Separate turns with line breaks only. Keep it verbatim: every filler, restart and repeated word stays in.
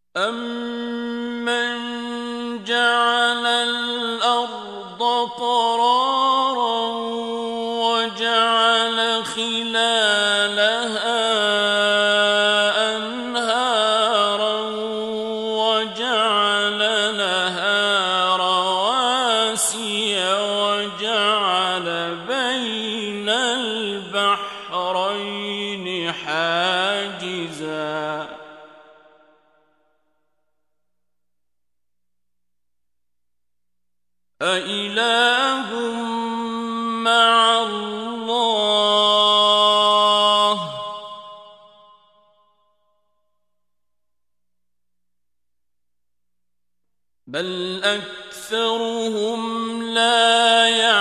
أَمَّن جَعَلَ الْأَرْضَ قَرَارًا وَجَعَلَ خِلَالَهَا أَنْهَارًا وَجَعَلَ لَهَا رَوَاسِيَ وَجَعَلَ بَيْنَ الْبَحْرَيْنِ حَاجِزًا أَإِلَٰهٌ مَّعَ اللَّهِ ۚ بَلْ أَكْثَرُهُمْ لَا يَعْلَمُونَ